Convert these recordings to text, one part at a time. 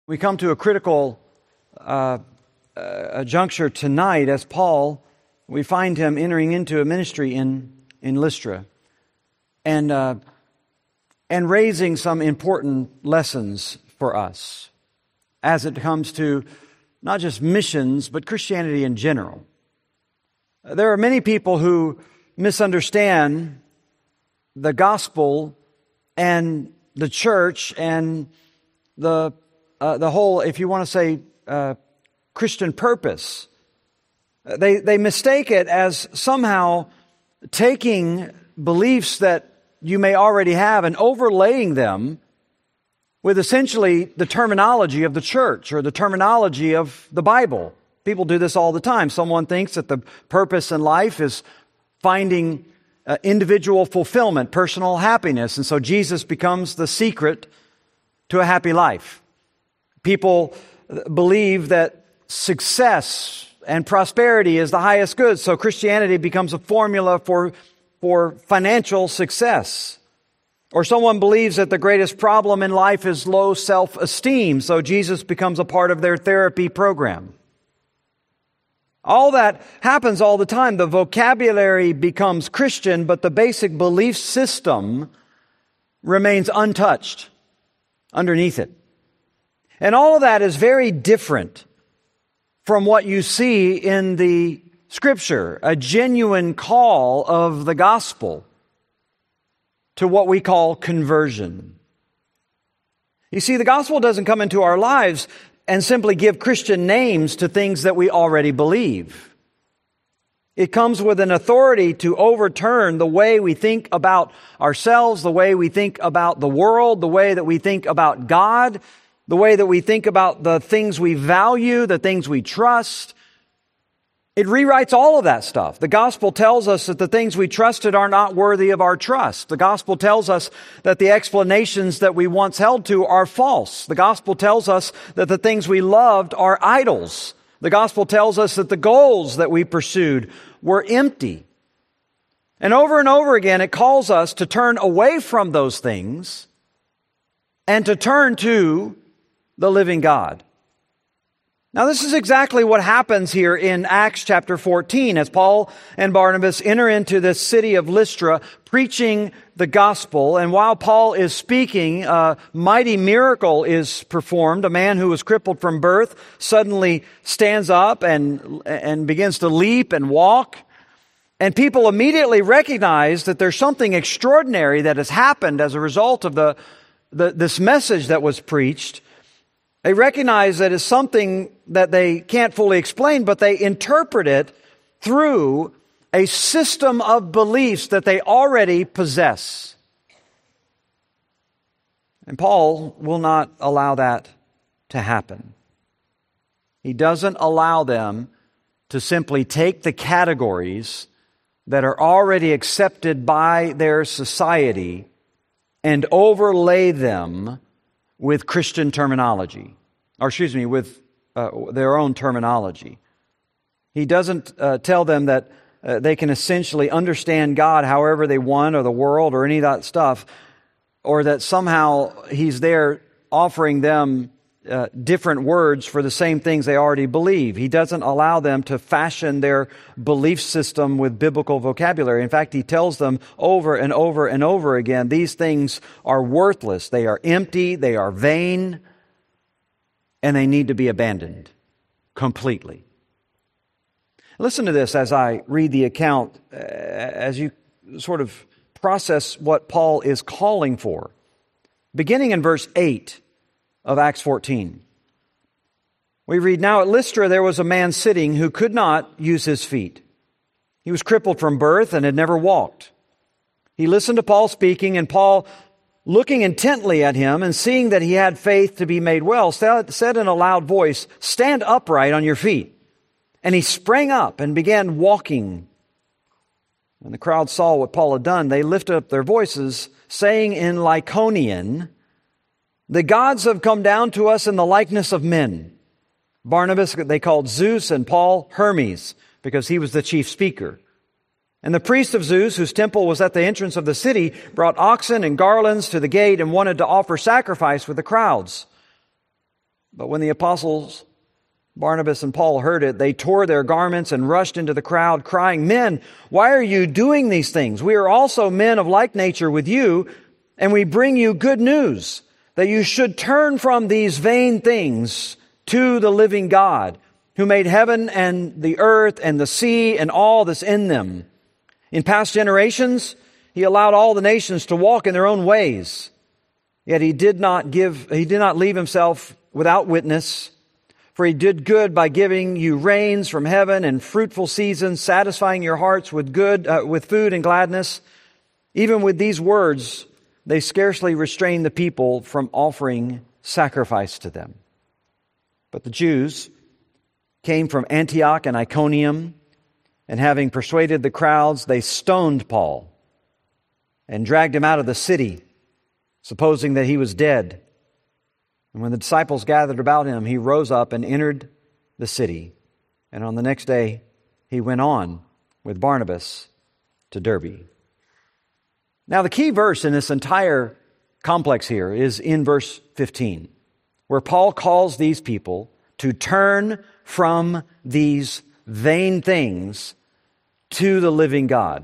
We come to a critical juncture tonight as Paul, we find him entering into a ministry in Lystra and raising some important lessons for us as it comes to not just missions, but Christianity in general. There are many people who misunderstand the gospel and the church and the whole, if you want to say, Christian purpose. They mistake it as somehow taking beliefs that you may already have and overlaying them with essentially the terminology of the church or the terminology of the Bible. People do this all the time. Someone thinks that the purpose in life is finding individual fulfillment, personal happiness, and so Jesus becomes the secret to a happy life. People believe that success and prosperity is the highest good, so Christianity becomes a formula for financial success. Or someone believes that the greatest problem in life is low self-esteem, so Jesus becomes a part of their therapy program. All that happens all the time. The vocabulary becomes Christian, but the basic belief system remains untouched underneath it. And all of that is very different from what you see in the Scripture, a genuine call of the gospel to what we call conversion. You see, the gospel doesn't come into our lives and simply give Christian names to things that we already believe. It comes with an authority to overturn the way we think about ourselves, the way we think about the world, the way that we think about God, the way that we think about the things we value, the things we trust. It rewrites all of that stuff. The gospel tells us that the things we trusted are not worthy of our trust. The gospel tells us that the explanations that we once held to are false. The gospel tells us that the things we loved are idols. The gospel tells us that the goals that we pursued were empty. And over again, it calls us to turn away from those things and to turn to the living God. Now, this is exactly what happens here in Acts chapter 14 as Paul and Barnabas enter into this city of Lystra preaching the gospel. And while Paul is speaking, a mighty miracle is performed. A man who was crippled from birth suddenly stands up and begins to leap and walk. And people immediately recognize that there's something extraordinary that has happened as a result of this message that was preached. They recognize that it's something that they can't fully explain, but they interpret it through a system of beliefs that they already possess. And Paul will not allow that to happen. He doesn't allow them to simply take the categories that are already accepted by their society and overlay them with Christian terminology, with their own terminology. He doesn't tell them that they can essentially understand God however they want, or the world, or any of that stuff, or that somehow He's there offering them different words for the same things they already believe. He doesn't allow them to fashion their belief system with biblical vocabulary. In fact, He tells them over and over and over again, these things are worthless, they are empty, they are vain, and they need to be abandoned completely. Listen to this as I read the account, as you sort of process what Paul is calling for. Beginning in verse 8 of Acts 14. We read, "Now at Lystra there was a man sitting who could not use his feet. He was crippled from birth and had never walked. He listened to Paul speaking, and Paul, looking intently at him and seeing that he had faith to be made well, said in a loud voice, 'Stand upright on your feet.' And he sprang up and began walking. When the crowd saw what Paul had done, they lifted up their voices, saying in Lycaonian, 'The gods have come down to us in the likeness of men.' Barnabas they called Zeus, and Paul Hermes, because he was the chief speaker. And the priest of Zeus, whose temple was at the entrance of the city, brought oxen and garlands to the gate and wanted to offer sacrifice with the crowds. But when the apostles Barnabas and Paul heard it, they tore their garments and rushed into the crowd, crying, "Men, why are you doing these things? We are also men of like nature with you, and we bring you good news, that you should turn from these vain things to the living God, who made heaven and the earth and the sea and all that's in them. In past generations, He allowed all the nations to walk in their own ways. Yet He did not leave Himself without witness. For He did good by giving you rains from heaven and fruitful seasons, satisfying your hearts with food and gladness." Even with these words, they scarcely restrained the people from offering sacrifice to them. But the Jews came from Antioch and Iconium, and having persuaded the crowds, they stoned Paul and dragged him out of the city, supposing that he was dead. And when the disciples gathered about him, he rose up and entered the city. And on the next day, he went on with Barnabas to Derbe. Now, the key verse in this entire complex here is in verse 15, where Paul calls these people to turn from these vain things to the living God.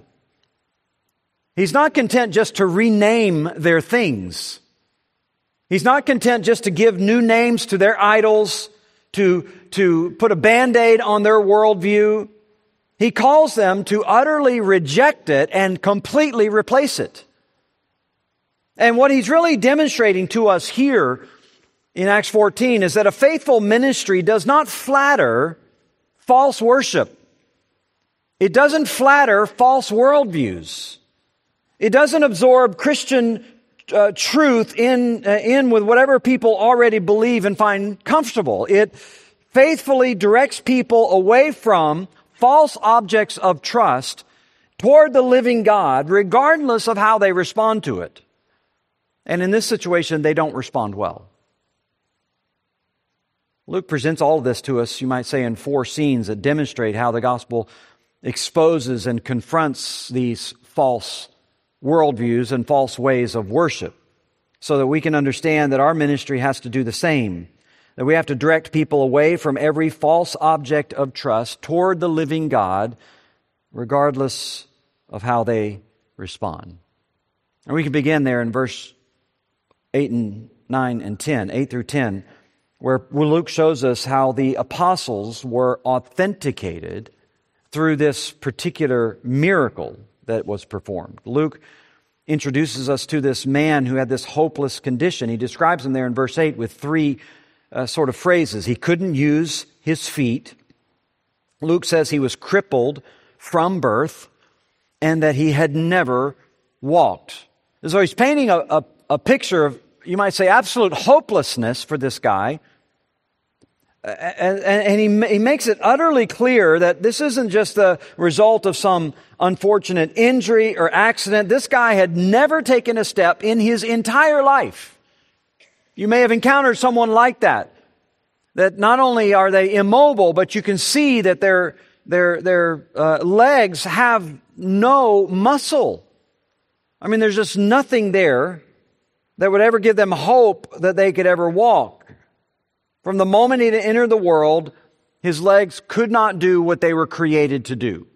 He's not content just to rename their things. He's not content just to give new names to their idols, to put a Band-Aid on their worldview. He calls them to utterly reject it and completely replace it. And what he's really demonstrating to us here in Acts 14 is that a faithful ministry does not flatter false worship. It doesn't flatter false worldviews. It doesn't absorb Christian truth in with whatever people already believe and find comfortable. It faithfully directs people away from false objects of trust toward the living God, regardless of how they respond to it. And in this situation, they don't respond well. Luke presents all of this to us, you might say, in 4 scenes that demonstrate how the gospel exposes and confronts these false worldviews and false ways of worship, so that we can understand that our ministry has to do the same, that we have to direct people away from every false object of trust toward the living God, regardless of how they respond. And we can begin there in verse 8 and 9 and 10, 8 through 10, where Luke shows us how the apostles were authenticated through this particular miracle that was performed. Luke introduces us to this man who had this hopeless condition. He describes him there in verse 8 with 3 sort of phrases. He couldn't use his feet. Luke says he was crippled from birth and that he had never walked. So he's painting a picture of, you might say, absolute hopelessness for this guy. And he makes it utterly clear that this isn't just the result of some unfortunate injury or accident. This guy had never taken a step in his entire life. You may have encountered someone like that not only are they immobile, but you can see that their legs have no muscle. I mean, there's just nothing there that would ever give them hope that they could ever walk. From the moment he entered the world, his legs could not do what they were created to do.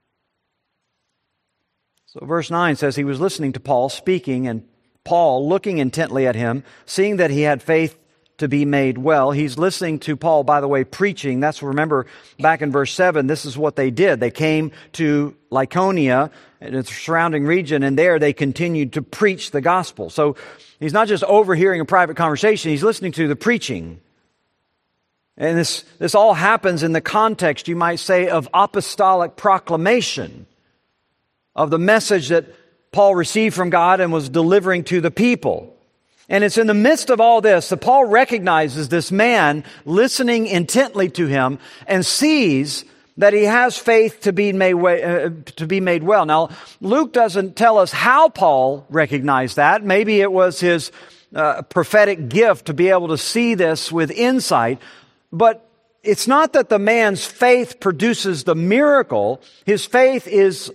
So verse 9 says he was listening to Paul speaking, and Paul looking intently at him, seeing that he had faith to be made well. He's listening to Paul, by the way, preaching. Remember, back in verse 7, this is what they did. They came to Lycaonia and its surrounding region, and there they continued to preach the gospel. So he's not just overhearing a private conversation, he's listening to the preaching. And this all happens in the context, you might say, of apostolic proclamation, of the message that Paul received from God and was delivering to the people. And it's in the midst of all this that Paul recognizes this man listening intently to him and sees that he has faith to be made well. Now, Luke doesn't tell us how Paul recognized that. Maybe it was his prophetic gift to be able to see this with insight. But it's not that the man's faith produces the miracle. His faith is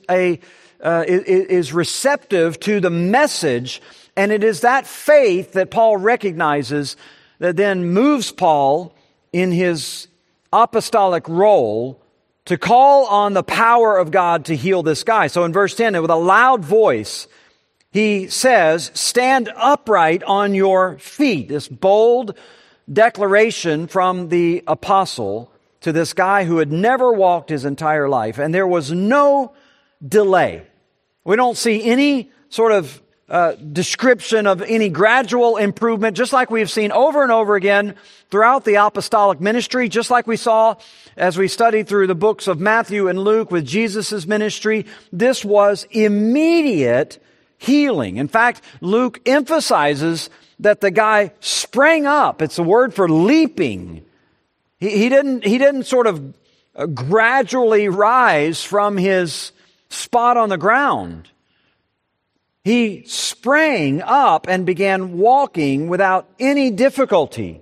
receptive to the message, and it is that faith that Paul recognizes that then moves Paul in his apostolic role to call on the power of God to heal this guy. So in verse 10, with a loud voice, he says, "Stand upright on your feet." This bold declaration from the apostle to this guy who had never walked his entire life. And there was no delay. We don't see any sort of description of any gradual improvement, just like we've seen over and over again throughout the apostolic ministry, just like we saw as we studied through the books of Matthew and Luke with Jesus' ministry. This was immediate healing. In fact, Luke emphasizes that the guy sprang up. It's a word for leaping. He didn't sort of gradually rise from his spot on the ground. He sprang up and began walking without any difficulty.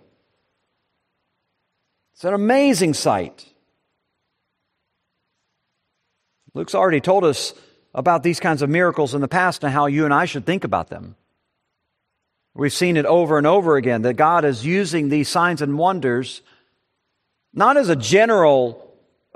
It's an amazing sight. Luke's already told us about these kinds of miracles in the past and how you and I should think about them. We've seen it over and over again, that God is using these signs and wonders not as a general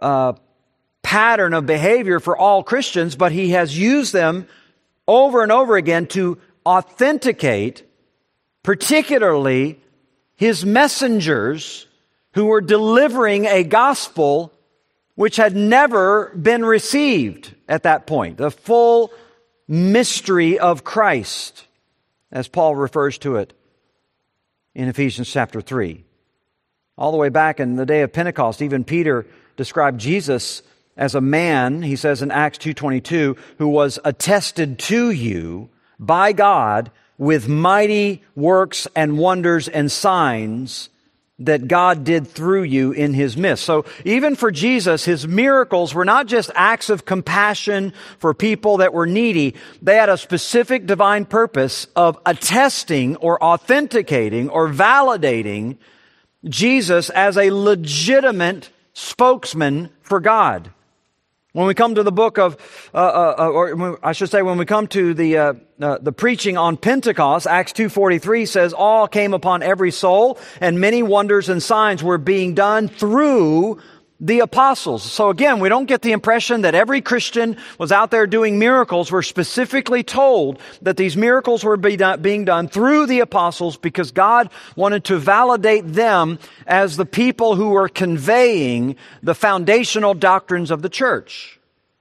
pattern of behavior for all Christians, but He has used them over and over again to authenticate, particularly His messengers who were delivering a gospel which had never been received at that point. The full mystery of Christ, as Paul refers to it in Ephesians chapter 3. All the way back in the day of Pentecost, even Peter described Jesus as a man, he says in Acts 2:22, who was attested to you by God with mighty works and wonders and signs that God did through you in His midst. So even for Jesus, His miracles were not just acts of compassion for people that were needy. They had a specific divine purpose of attesting or authenticating or validating Jesus as a legitimate spokesman for God. When we come to the book of, or I should say, when we come to the preaching on Pentecost, Acts 2:43 says, "All came upon every soul, and many wonders and signs were being done through the apostles." So again, we don't get the impression that every Christian was out there doing miracles. We're specifically told that these miracles were being done through the apostles because God wanted to validate them as the people who were conveying the foundational doctrines of the church.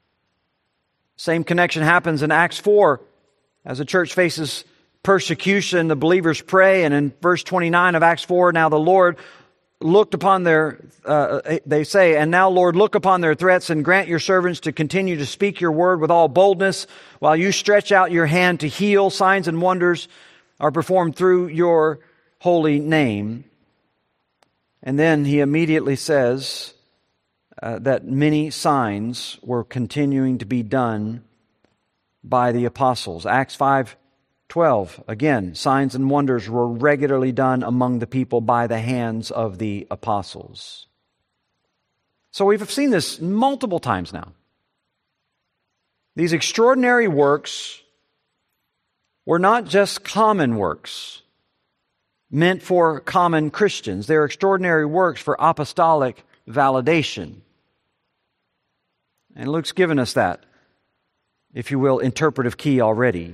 Same connection happens in Acts 4. As the church faces persecution, the believers pray, and in verse 29 of Acts 4, "Now the Lord looked upon they say, and now, Lord, look upon their threats and grant your servants to continue to speak your word with all boldness while you stretch out your hand to heal. Signs and wonders are performed through your holy name." And then he immediately says that many signs were continuing to be done by the apostles. Acts 5:12, again, signs and wonders were regularly done among the people by the hands of the apostles. So we've seen this multiple times now. These extraordinary works were not just common works meant for common Christians. They're extraordinary works for apostolic validation. And Luke's given us that, if you will, interpretive key already.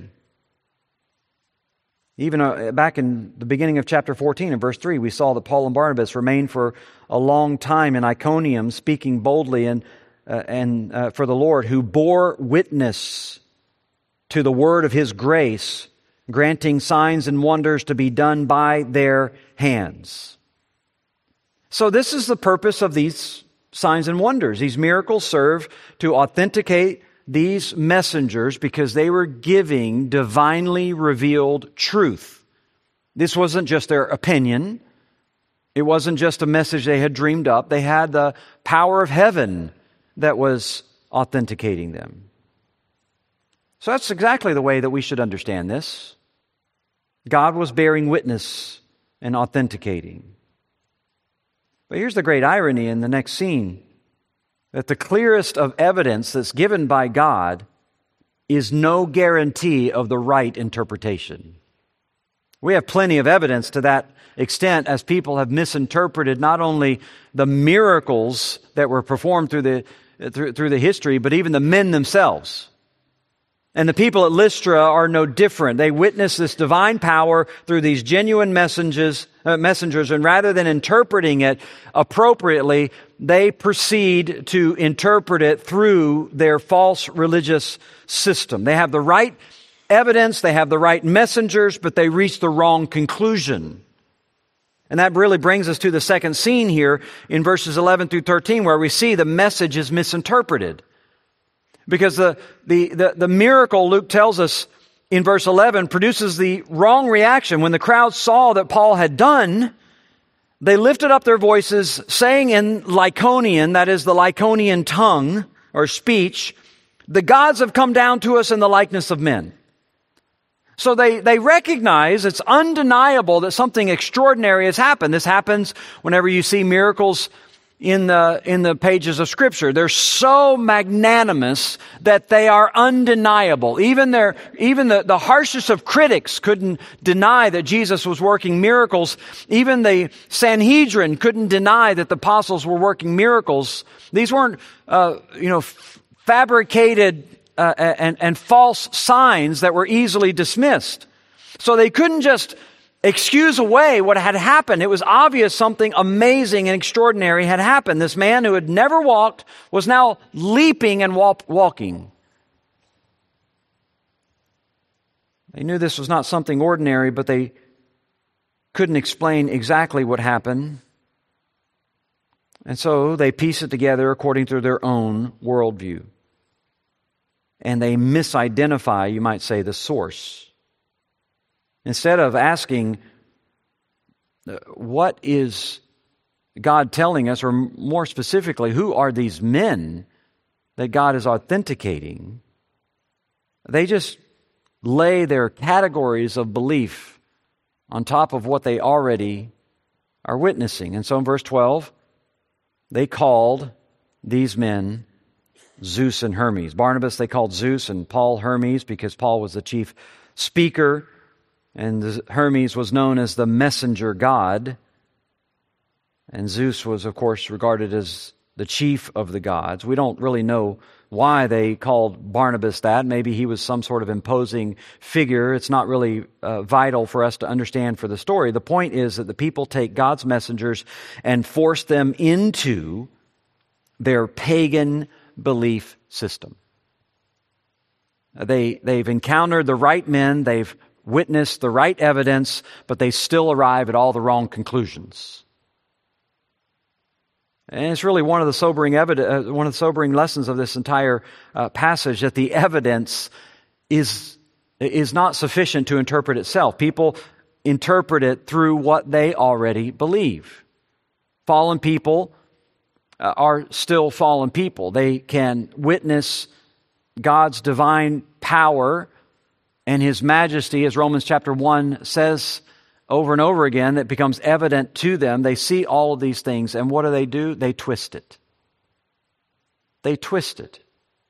Even back in the beginning of chapter 14 and verse 3, we saw that Paul and Barnabas remained for a long time in Iconium, speaking boldly and for the Lord, who bore witness to the word of His grace, granting signs and wonders to be done by their hands. So this is the purpose of these signs and wonders. These miracles serve to authenticate these messengers because they were giving divinely revealed truth. This wasn't just their opinion. It wasn't just a message they had dreamed up. They had the power of heaven that was authenticating them. So that's exactly the way that we should understand this. God was bearing witness and authenticating. But here's the great irony in the next scene, that the clearest of evidence that's given by God is no guarantee of the right interpretation. We have plenty of evidence to that extent as people have misinterpreted not only the miracles that were performed through the history, but even the men themselves. And the people at Lystra are no different. They witness this divine power through these genuine messengers, and rather than interpreting it appropriately, they proceed to interpret it through their false religious system. They have the right evidence, they have the right messengers, but they reach the wrong conclusion. And that really brings us to the second scene here in verses 11 through 13, where we see the message is misinterpreted. Because the miracle, Luke tells us in verse 11, produces the wrong reaction. When the crowd saw that Paul had done, they lifted up their voices, saying in Lycaonian, that is the Lycaonian tongue or speech, "The gods have come down to us in the likeness of men." So they recognize, it's undeniable that something extraordinary has happened. This happens whenever you see miracles in the pages of Scripture. They're so magnanimous that they are undeniable. Even the harshest of critics couldn't deny that Jesus was working miracles. Even the Sanhedrin couldn't deny that the apostles were working miracles. These weren't, fabricated and false signs that were easily dismissed. So they couldn't just excuse away what had happened. It was obvious something amazing and extraordinary had happened. This man who had never walked was now leaping and walking. They knew this was not something ordinary, but they couldn't explain exactly what happened. And so they piece it together according to their own worldview. And they misidentify, you might say, the source. Instead of asking, what is God telling us, or more specifically, who are these men that God is authenticating, they just lay their categories of belief on top of what they already are witnessing. And so in verse 12, they called these men Zeus and Hermes. Barnabas they called Zeus, and Paul Hermes, because Paul was the chief speaker. And Hermes was known as the messenger god. And Zeus was, of course, regarded as the chief of the gods. We don't really know why they called Barnabas that. Maybe he was some sort of imposing figure. It's not really vital for us to understand for the story. The point is that the people take God's messengers and force them into their pagan belief system. They've encountered the right men, they've witnessed the right evidence, but they still arrive at all the wrong conclusions. And it's really one of the sobering lessons of this entire passage, that the evidence is not sufficient to interpret itself. People interpret it through what they already believe. Fallen people are still fallen people. They can witness God's divine power and His majesty, as Romans chapter 1 says over and over again, that becomes evident to them. They see all of these things, and what do? They twist it. They twist it.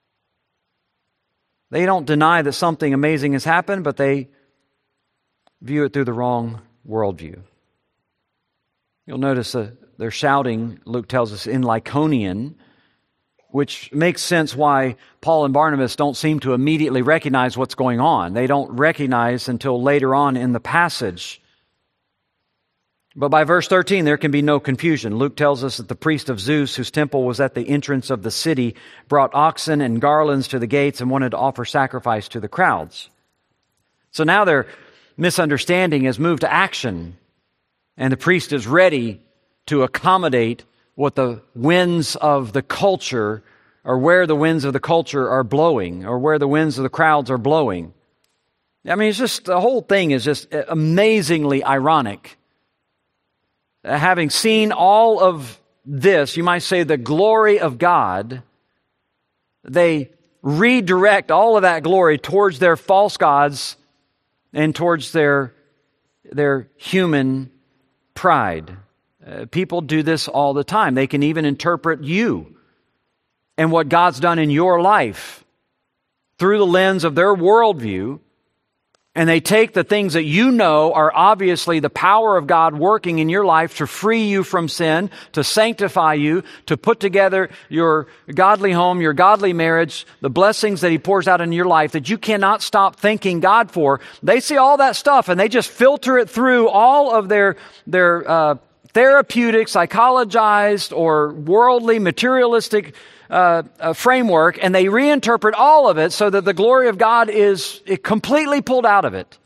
They don't deny that something amazing has happened, but they view it through the wrong worldview. You'll notice they're shouting, Luke tells us, in Lycaonian, which makes sense why Paul and Barnabas don't seem to immediately recognize what's going on. They don't recognize until later on in the passage. But by verse 13, there can be no confusion. Luke tells us that the priest of Zeus, whose temple was at the entrance of the city, brought oxen and garlands to the gates and wanted to offer sacrifice to the crowds. So now their misunderstanding has moved to action, and the priest is ready to accommodate what the winds of the culture, or where the winds of the culture are blowing, or where the winds of the crowds are blowing. I mean, it's just, the whole thing is just amazingly ironic. Having seen all of this, you might say the glory of God, they redirect all of that glory towards their false gods and towards their human pride. People do this all the time. They can even interpret you and what God's done in your life through the lens of their worldview, And they take the things that you know are obviously the power of God working in your life to free you from sin, to sanctify you, to put together your godly home, your godly marriage, the blessings that He pours out in your life that you cannot stop thanking God for. They see all that stuff and they just filter it through all of their therapeutic, psychologized, or worldly, materialistic framework, and they reinterpret all of it so that the glory of God is completely pulled out of it.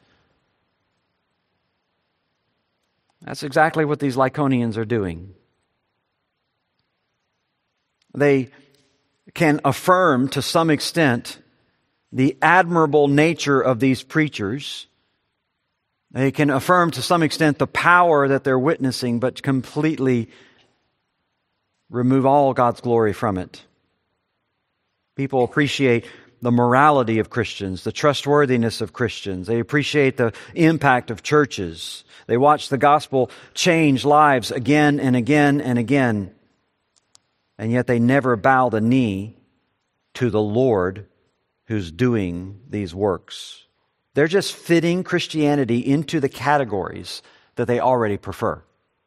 That's exactly what these Lycaonians are doing. They can affirm to some extent the admirable nature of these preachers. They can affirm to some extent the power that they're witnessing, but completely remove all God's glory from it. People appreciate the morality of Christians, the trustworthiness of Christians. They appreciate the impact of churches. They watch the gospel change lives again and again and again. And yet they never bow the knee to the Lord who's doing these works. They're just fitting Christianity into the categories that they already prefer.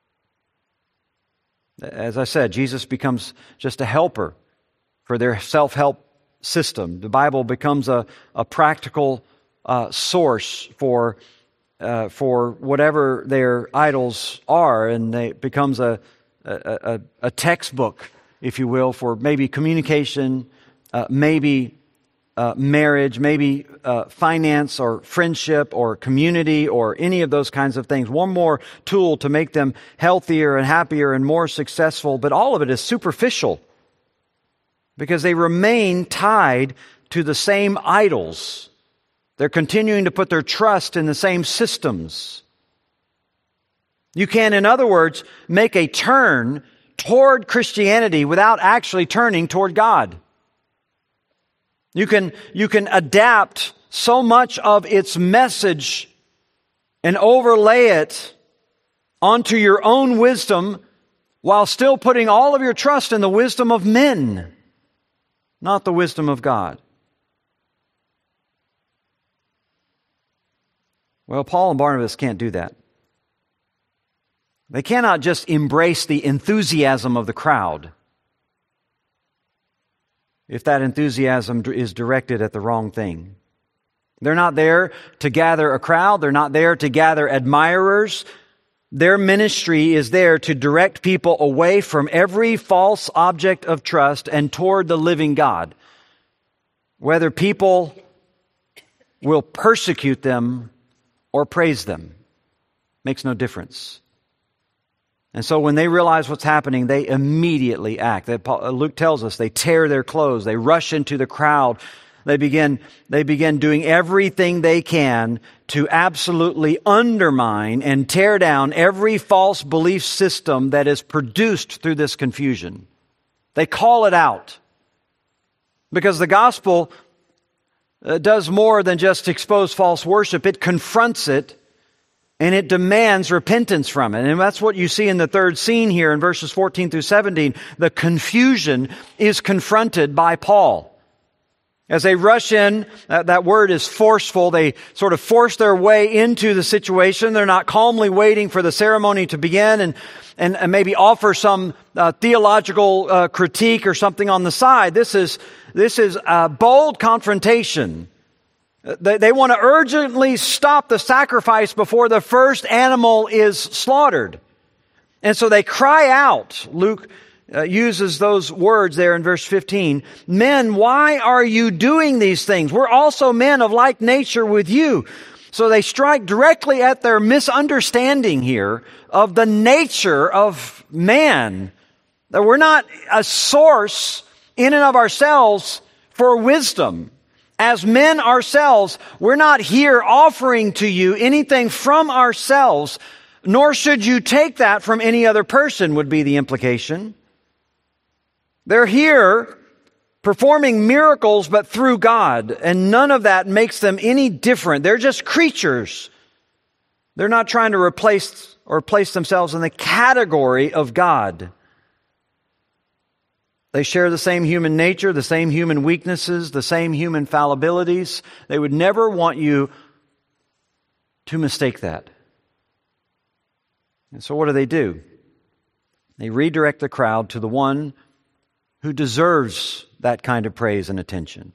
As I said, Jesus becomes just a helper for their self-help system. The Bible becomes a practical source for whatever their idols are, and it becomes a textbook, if you will, for maybe communication, maybe marriage, maybe finance or friendship or community or any of those kinds of things. One more tool to make them healthier and happier and more successful, but all of it is superficial because they remain tied to the same idols. They're continuing to put their trust in the same systems. You can, in other words, make a turn toward Christianity without actually turning toward God. You can adapt so much of its message and overlay it onto your own wisdom while still putting all of your trust in the wisdom of men, not the wisdom of God. Well, Paul and Barnabas can't do that. They cannot just embrace the enthusiasm of the crowd if that enthusiasm is directed at the wrong thing. They're not there to gather a crowd. They're not there to gather admirers. Their ministry is there to direct people away from every false object of trust and toward the living God. Whether people will persecute them or praise them makes no difference. And so when they realize what's happening, they immediately act. Luke tells us they tear their clothes, they rush into the crowd, they begin doing everything they can to absolutely undermine and tear down every false belief system that is produced through this confusion. They call it out. Because the gospel does more than just expose false worship. It confronts it and it demands repentance from it. And that's what you see in the third scene here in verses 14 through 17. The confusion is confronted by Paul. As they rush in, that word is forceful. They sort of force their way into the situation. They're not calmly waiting for the ceremony to begin and maybe offer some theological critique or something on the side. This is a bold confrontation. They want to urgently stop the sacrifice before the first animal is slaughtered. And so they cry out. Luke uses those words there in verse 15. Men, why are you doing these things? We're also men of like nature with you. So they strike directly at their misunderstanding here of the nature of man. That we're not a source in and of ourselves for wisdom. As men ourselves, we're not here offering to you anything from ourselves, nor should you take that from any other person, would be the implication. They're here performing miracles, but through God, and none of that makes them any different. They're just creatures. They're not trying to replace or place themselves in the category of God. They share the same human nature, the same human weaknesses, the same human fallibilities. They would never want you to mistake that. And so what do? They redirect the crowd to the one who deserves that kind of praise and attention.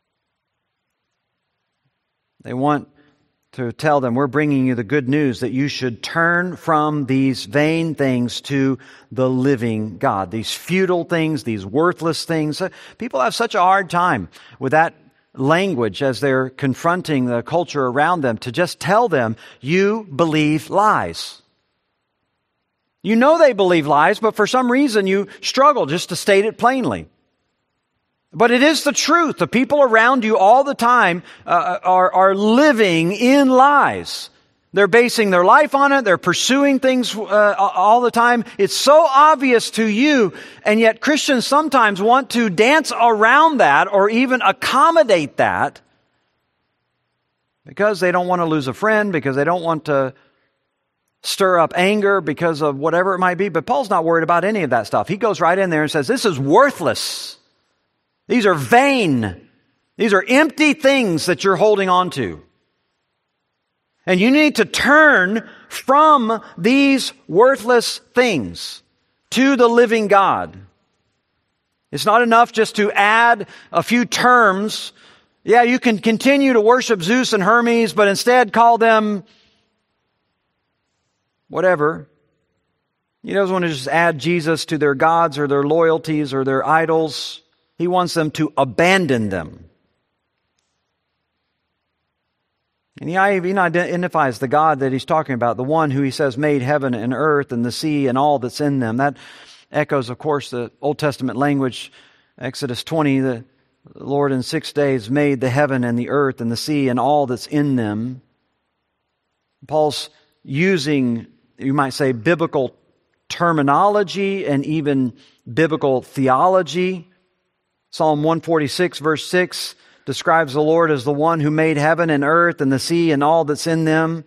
They want to tell them, we're bringing you the good news that you should turn from these vain things to the living God. These futile things, these worthless things. People have such a hard time with that language as they're confronting the culture around them to just tell them, you believe lies. You know they believe lies, but for some reason you struggle just to state it plainly. But it is the truth. The people around you all the time are living in lies. They're basing their life on it. They're pursuing things all the time. It's so obvious to you, and yet Christians sometimes want to dance around that or even accommodate that because they don't want to lose a friend, because they don't want to stir up anger because of whatever it might be. But Paul's not worried about any of that stuff. He goes right in there and says, this is worthless. These are vain. These are empty things that you're holding on to. And you need to turn from these worthless things to the living God. It's not enough just to add a few terms. Yeah, you can continue to worship Zeus and Hermes, but instead call them whatever. He doesn't want to just add Jesus to their gods or their loyalties or their idols. He wants them to abandon them. And he even identifies the God that he's talking about, the one who he says made heaven and earth and the sea and all that's in them. That echoes, of course, the Old Testament language. Exodus 20, the Lord in 6 days made the heaven and the earth and the sea and all that's in them. Paul's using, you might say, biblical terminology and even biblical theology. Psalm 146, verse 6, describes the Lord as the one who made heaven and earth and the sea and all that's in them.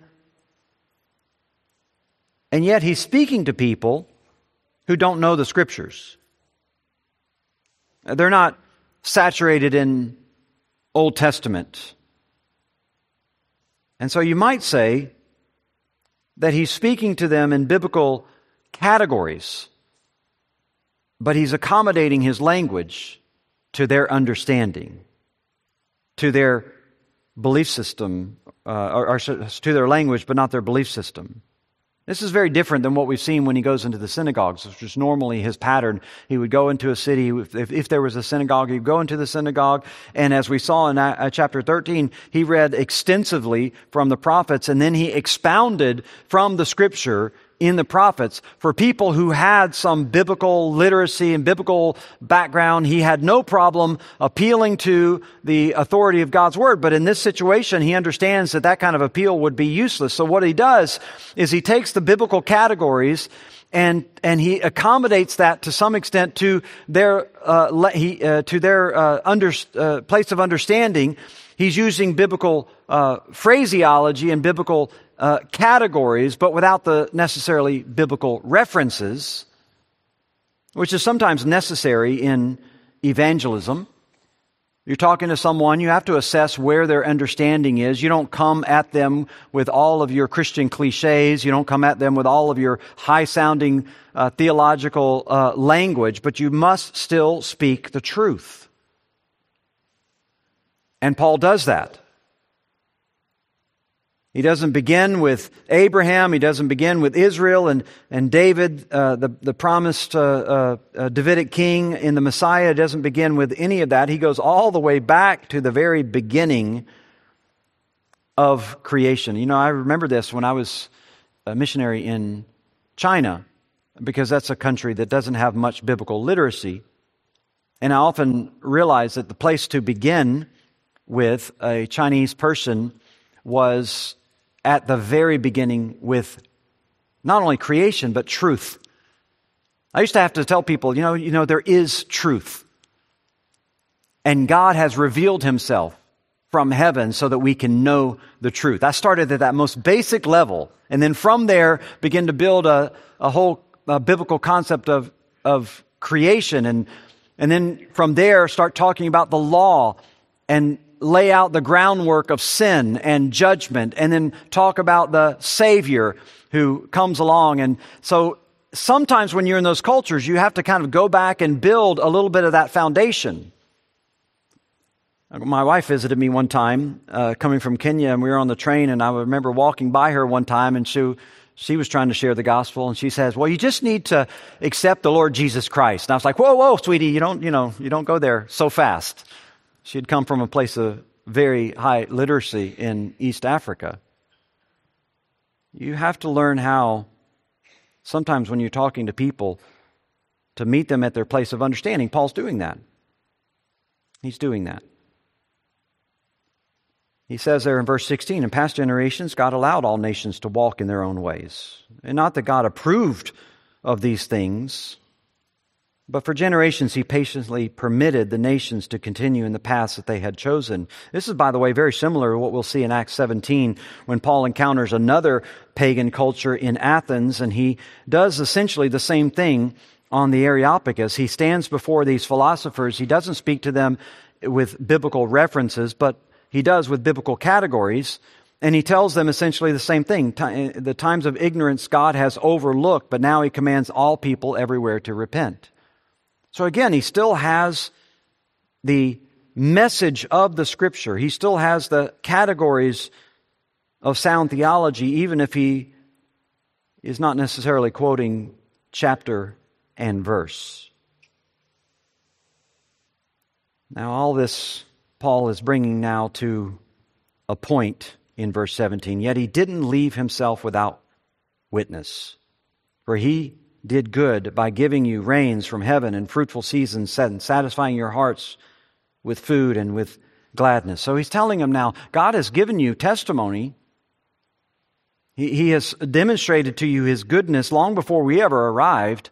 And yet he's speaking to people who don't know the Scriptures. They're not saturated in Old Testament. And so you might say that he's speaking to them in biblical categories, but he's accommodating his language to their understanding, to their belief system, or to their language, but not their belief system. This is very different than what we've seen when he goes into the synagogues, which is normally his pattern. He would go into a city, if there was a synagogue, he'd go into the synagogue, and as we saw in chapter 13, he read extensively from the prophets, and then he expounded from the Scripture in the prophets. For people who had some biblical literacy and biblical background, he had no problem appealing to the authority of God's Word. But in this situation, he understands that that kind of appeal would be useless. So what he does is he takes the biblical categories and he accommodates that to some extent to their place of understanding. He's using biblical phraseology and biblical categories, but without the necessarily biblical references, which is sometimes necessary in evangelism. You're talking to someone, you have to assess where their understanding is. You don't come at them with all of your Christian cliches. You don't come at them with all of your high-sounding theological language, but you must still speak the truth. And Paul does that. He doesn't begin with Abraham. He doesn't begin with Israel and David, the promised Davidic king in the Messiah. He doesn't begin with any of that. He goes all the way back to the very beginning of creation. You know, I remember this when I was a missionary in China, because that's a country that doesn't have much biblical literacy. And I often realize that the place to begin with a Chinese person was at the very beginning with not only creation, but truth. I used to have to tell people, you know, there is truth. And God has revealed Himself from heaven so that we can know the truth. I started at that most basic level, and then from there begin to build a whole biblical concept of creation, and then from there start talking about the law and lay out the groundwork of sin and judgment, and then talk about the Savior who comes along. And so sometimes when you're in those cultures, you have to kind of go back and build a little bit of that foundation. My wife visited me one time coming from Kenya, and we were on the train, and I remember walking by her one time, and she was trying to share the gospel, and she says, well, you just need to accept the Lord Jesus Christ. And I was like, whoa, sweetie, you don't go there so fast. She had come from a place of very high literacy in East Africa. You have to learn how, sometimes when you're talking to people, to meet them at their place of understanding. Paul's doing that. He's doing that. He says there in verse 16, in past generations, God allowed all nations to walk in their own ways. And not that God approved of these things, but for generations He patiently permitted the nations to continue in the paths that they had chosen. This is, by the way, very similar to what we'll see in Acts 17 when Paul encounters another pagan culture in Athens, and he does essentially the same thing on the Areopagus. He stands before these philosophers. He doesn't speak to them with biblical references, but he does with biblical categories, and he tells them essentially the same thing. The times of ignorance God has overlooked, but now He commands all people everywhere to repent. So again, he still has the message of the Scripture. He still has the categories of sound theology, even if he is not necessarily quoting chapter and verse. Now, all this Paul is bringing now to a point in verse 17. Yet he didn't leave himself without witness. For he did good by giving you rains from heaven and fruitful seasons, and satisfying your hearts with food and with gladness. So he's telling them now, God has given you testimony. He has demonstrated to you His goodness long before we ever arrived.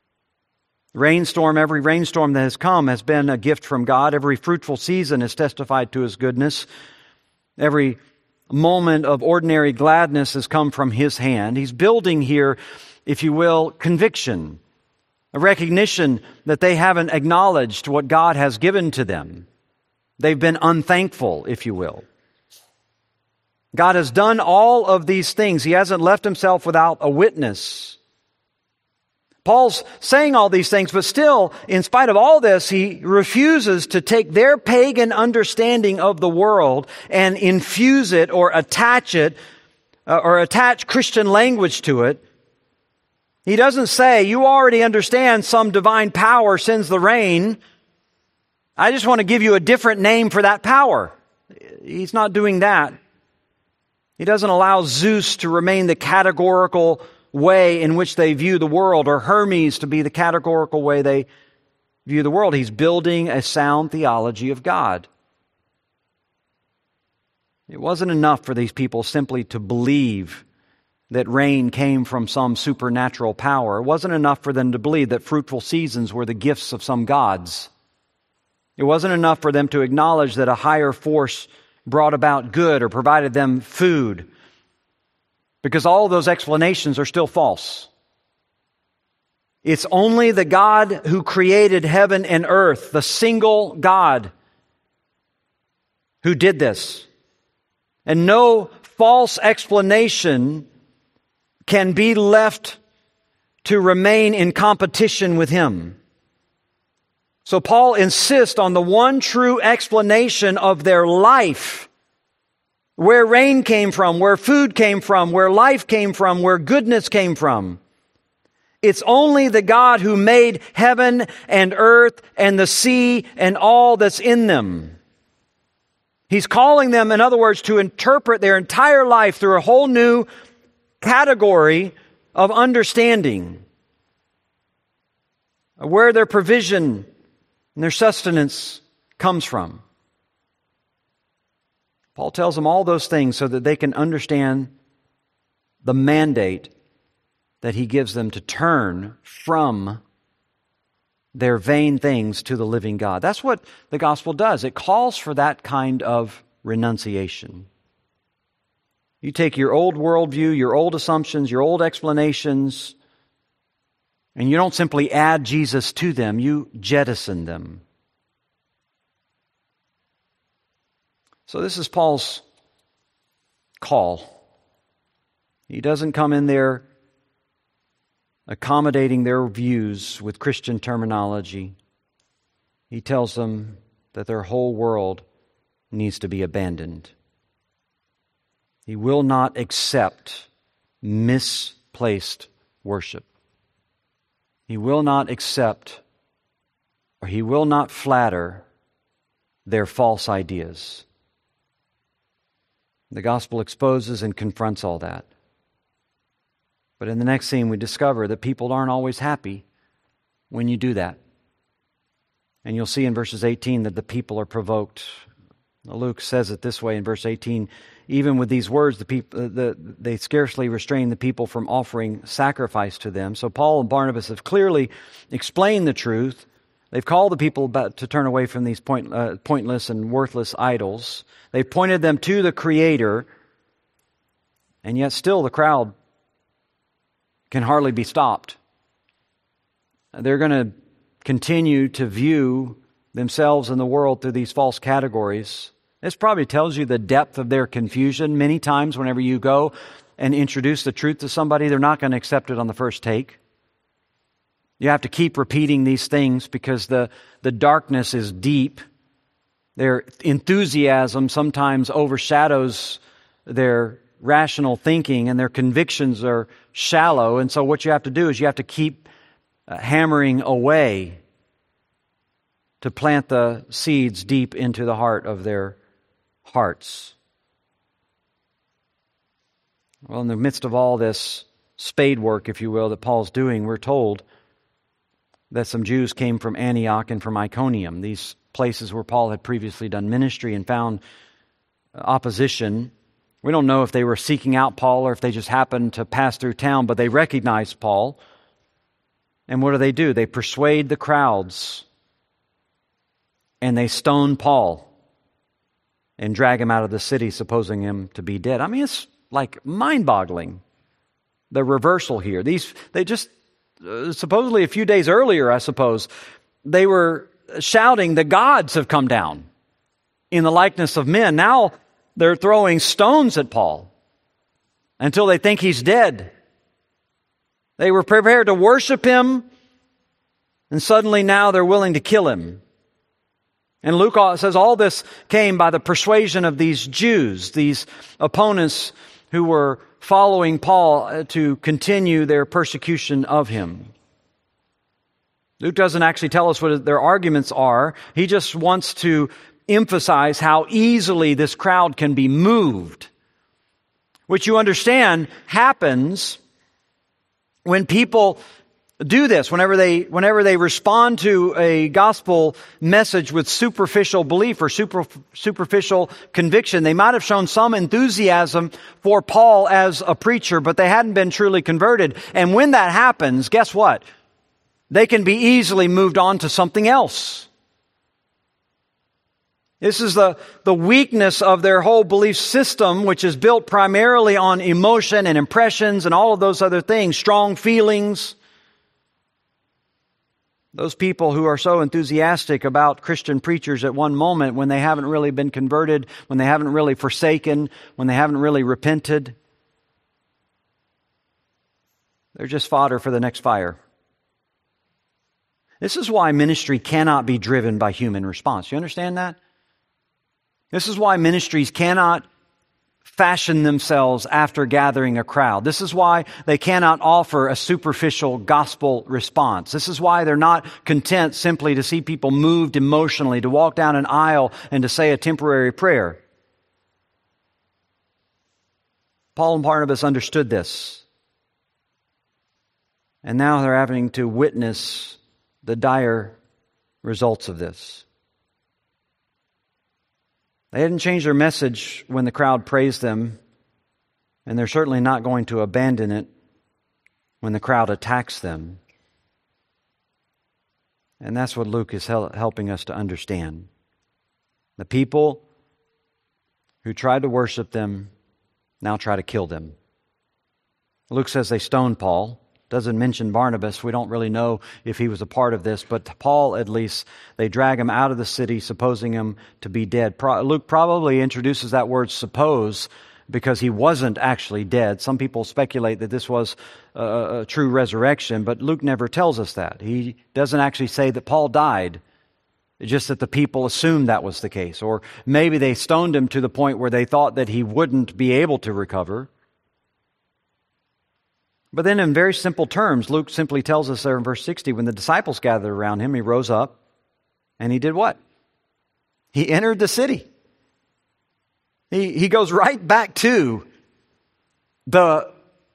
Every rainstorm that has come has been a gift from God. Every fruitful season has testified to His goodness. Every moment of ordinary gladness has come from His hand. He's building here, if you will, conviction, a recognition that they haven't acknowledged what God has given to them. They've been unthankful, if you will. God has done all of these things. He hasn't left Himself without a witness. Paul's saying all these things, but still, in spite of all this, he refuses to take their pagan understanding of the world and infuse it or attach Christian language to it. He doesn't say, you already understand some divine power sends the rain. I just want to give you a different name for that power. He's not doing that. He doesn't allow Zeus to remain the categorical way in which they view the world, or Hermes to be the categorical way they view the world. He's building a sound theology of God. It wasn't enough for these people simply to believe that rain came from some supernatural power. It wasn't enough for them to believe that fruitful seasons were the gifts of some gods. It wasn't enough for them to acknowledge that a higher force brought about good or provided them food, because all of those explanations are still false. It's only the God who created heaven and earth, the single God, who did this. And no false explanation can be left to remain in competition with Him. So Paul insists on the one true explanation of their life. Where rain came from, where food came from, where life came from, where goodness came from. It's only the God who made heaven and earth and the sea and all that's in them. He's calling them, in other words, to interpret their entire life through a whole new category of understanding. Where their provision and their sustenance comes from. Paul tells them all those things so that they can understand the mandate that he gives them to turn from their vain things to the living God. That's what the gospel does. It calls for that kind of renunciation. You take your old worldview, your old assumptions, your old explanations, and you don't simply add Jesus to them, you jettison them. So this is Paul's call. He doesn't come in there accommodating their views with Christian terminology. He tells them that their whole world needs to be abandoned. He will not accept misplaced worship. He will not accept, or he will not flatter their false ideas. The gospel exposes and confronts all that. But in the next scene, we discover that people aren't always happy when you do that. And you'll see in verses 18 that the people are provoked. Luke says it this way in verse 18, even with these words, they scarcely restrain the people from offering sacrifice to them. So Paul and Barnabas have clearly explained the truth. They've called the people to turn away from these pointless and worthless idols. They've pointed them to the Creator, and yet still the crowd can hardly be stopped. They're going to continue to view themselves and the world through these false categories. This probably tells you the depth of their confusion. Many times whenever you go and introduce the truth to somebody, they're not going to accept it on the first take. You have to keep repeating these things because the darkness is deep. Their enthusiasm sometimes overshadows their rational thinking, and their convictions are shallow. And so what you have to do is you have to keep hammering away to plant the seeds deep into the heart of their hearts. Well, in the midst of all this spade work, if you will, that Paul's doing, we're told that some Jews came from Antioch and from Iconium, these places where Paul had previously done ministry, and found opposition. We don't know if they were seeking out Paul or if they just happened to pass through town, but they recognized Paul. And what do? They persuade the crowds, and they stone Paul and drag him out of the city, supposing him to be dead. I mean, it's like mind-boggling, the reversal here. They just, supposedly a few days earlier, I suppose, they were shouting, the gods have come down in the likeness of men. Now they're throwing stones at Paul until they think he's dead. They were prepared to worship him, and suddenly now they're willing to kill him. And Luke says all this came by the persuasion of these Jews, these opponents who were following Paul to continue their persecution of him. Luke doesn't actually tell us what their arguments are. He just wants to emphasize how easily this crowd can be moved, which you understand happens when people do this, whenever they respond to a gospel message with superficial belief or superficial conviction. They might have shown some enthusiasm for Paul as a preacher, but they hadn't been truly converted. And when that happens, guess what? They can be easily moved on to something else. This is the weakness of their whole belief system, which is built primarily on emotion and impressions and all of those other things, strong feelings. Those people who are so enthusiastic about Christian preachers at one moment, when they haven't really been converted, when they haven't really forsaken, when they haven't really repented, they're just fodder for the next fire. This is why ministry cannot be driven by human response. You understand that? This is why ministries cannot fashion themselves after gathering a crowd. This is why they cannot offer a superficial gospel response. This is why they're not content simply to see people moved emotionally, to walk down an aisle and to say a temporary prayer. Paul and Barnabas understood this. And now they're having to witness the dire results of this. They hadn't changed their message when the crowd praised them, and they're certainly not going to abandon it when the crowd attacks them. And that's what Luke is helping us to understand. The people who tried to worship them now try to kill them. Luke says they stoned Paul. doesn't mention Barnabas. We don't really know if he was a part of this, but Paul, at least, they drag him out of the city, supposing him to be dead. Luke probably introduces that word suppose because he wasn't actually dead. Some people speculate that this was a true resurrection, but Luke never tells us that. He doesn't actually say that Paul died, just that the people assumed that was the case. Or maybe they stoned him to the point where they thought that he wouldn't be able to recover. But then in very simple terms, Luke simply tells us there in verse 60, when the disciples gathered around him, he rose up and he did what? He entered the city. He goes right back to the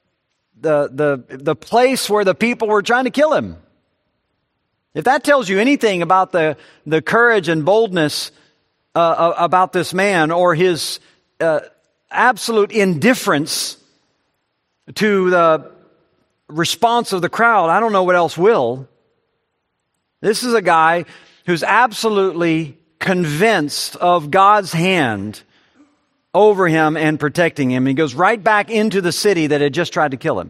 place where the people were trying to kill him. If that tells you anything about the courage and boldness about this man, or his absolute indifference to the response of the crowd, I don't know what else will. This is a guy who's absolutely convinced of God's hand over him and protecting him. He goes right back into the city that had just tried to kill him.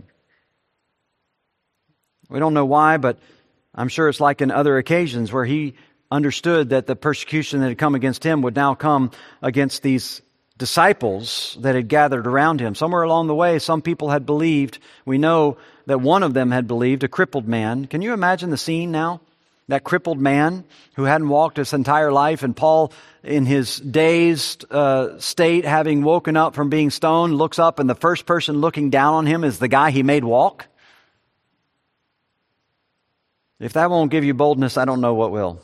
We don't know why, but I'm sure it's like in other occasions where he understood that the persecution that had come against him would now come against these disciples that had gathered around him. Somewhere along the way, some people had believed. We know that one of them had believed, a crippled man. Can you imagine the scene now? That crippled man who hadn't walked his entire life, and Paul, in his dazed state, having woken up from being stoned, looks up, and the first person looking down on him is the guy he made walk. If that won't give you boldness, I don't know what will.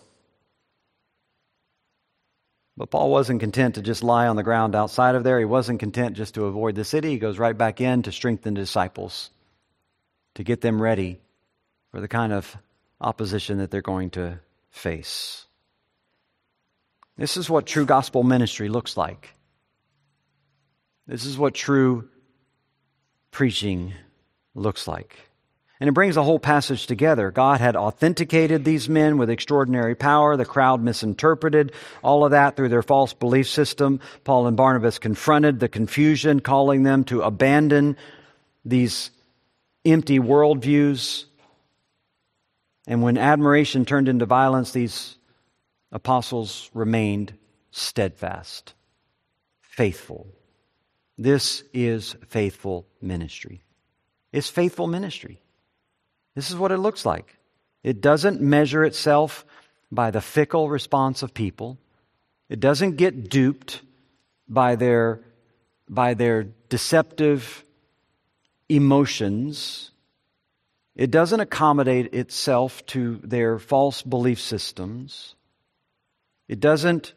But Paul wasn't content to just lie on the ground outside of there. He wasn't content just to avoid the city. He goes right back in to strengthen the disciples, to get them ready for the kind of opposition that they're going to face. This is what true gospel ministry looks like. This is what true preaching looks like. And it brings the whole passage together. God had authenticated these men with extraordinary power. The crowd misinterpreted all of that through their false belief system. Paul and Barnabas confronted the confusion, calling them to abandon these empty worldviews. And when admiration turned into violence, these apostles remained steadfast, faithful. This is faithful ministry. It's faithful ministry. This is what it looks like. It doesn't measure itself by the fickle response of people. It doesn't get duped by their deceptive emotions. It doesn't accommodate itself to their false belief systems. It doesn't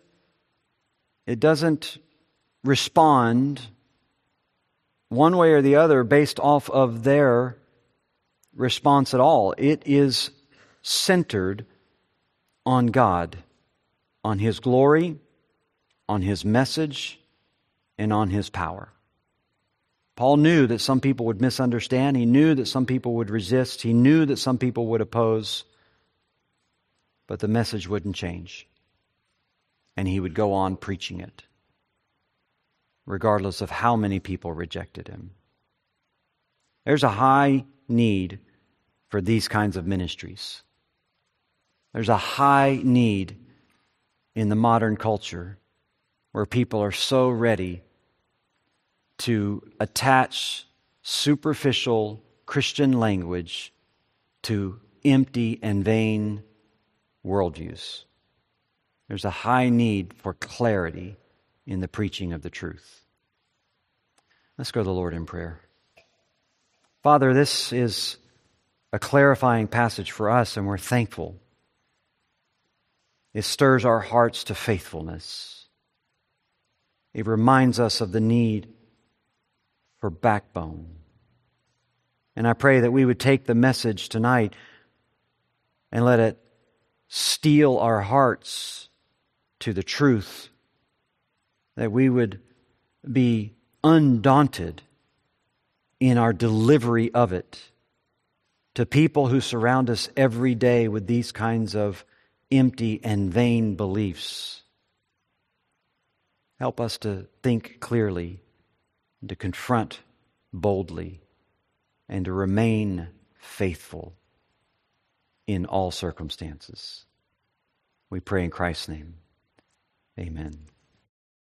respond one way or the other based off of their response at all. It is centered on God, on His glory, on His message, and on His power. Paul knew that some people would misunderstand. He knew that some people would resist. He knew that some people would oppose. But the message wouldn't change. And he would go on preaching it, regardless of how many people rejected him. There's a high need for these kinds of ministries. There's a high need in the modern culture where people are so ready to attach superficial Christian language to empty and vain worldviews. There's a high need for clarity in the preaching of the truth. Let's go to the Lord in prayer. Father, this is a clarifying passage for us, and we're thankful. It stirs our hearts to faithfulness. It reminds us of the need for backbone. And I pray that we would take the message tonight and let it steel our hearts to the truth, that we would be undaunted in our delivery of it to people who surround us every day with these kinds of empty and vain beliefs. Help us to think clearly, to confront boldly, and to remain faithful in all circumstances. We pray in Christ's name. Amen.